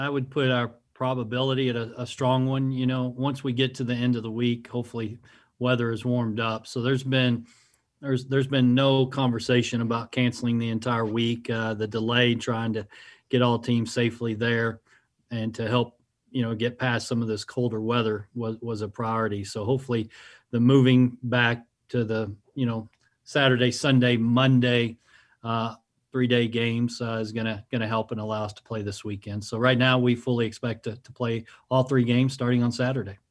I would put our probability at a strong one. Once we get to the end of the week, hopefully weather is warmed up. So there's been no conversation about canceling the entire week. The delay trying to get all teams safely there and to help get past some of this colder weather was a priority. So hopefully the moving back to the Saturday, Sunday, Monday 3-day games is gonna help and allow us to play this weekend. So right now we fully expect to play all three games starting on Saturday.